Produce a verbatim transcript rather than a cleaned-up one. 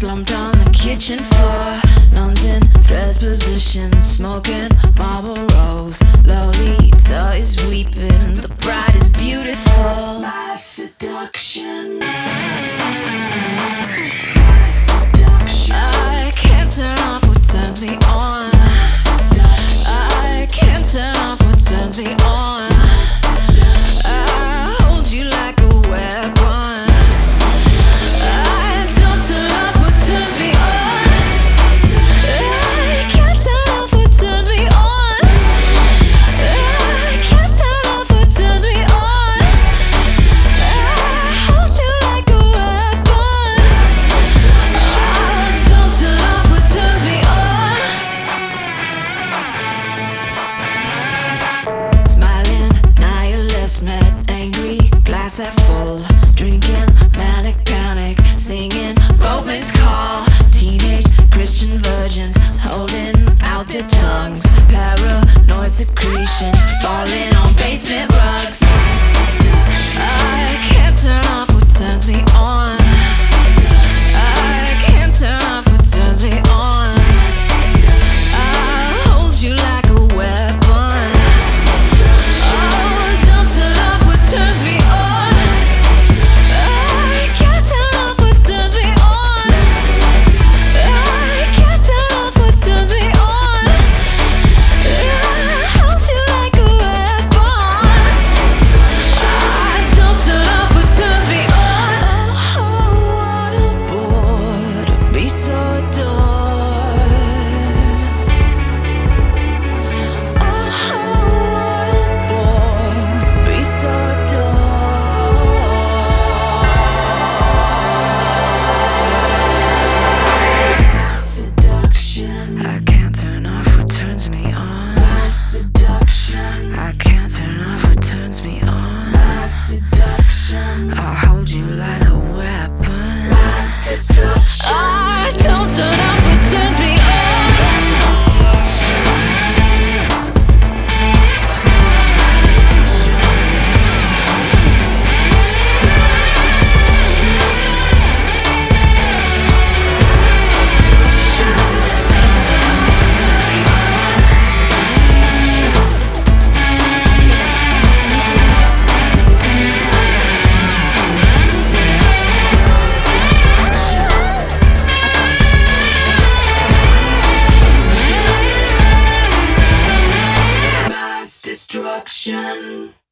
slumped on the kitchen floor. Nuns in stress positions, smoking Marlboros. Lolita is weeping, the bride is beautiful. My seduction. My seduction. I can't turn off what turns me on. I can't turn off what turns me on. I hold you like a weapon. I don't turn off what turns me on. I can't turn off what turns me on. I can't turn off what turns me on. I hold you like a weapon. I don't turn off what turns me on. Smiling, nihilist, met angry, glass half full, drinking, manic panic, singing Roman's call. Teenage Christian virgins holding out their tongues, paranoid secretions falling on basement rugs. I can't turn off what turns me on. I can't turn off what turns me on. I hold you like a weapon. Oh, don't turn off what turns me on. I can't turn off what turns me on. I can't turn off what turns me on. I hold you like a weapon. I don't turn off what turns me on. Oh, what a bore to be so adored. Oh, what a bore to be so adored. Seduction. I can't turn off what turns me on. My seduction. I can't turn off what turns me on. My seduction. I'll hold you like a weapon. My destruction. I don't turn off what turns me on. Mass destruction.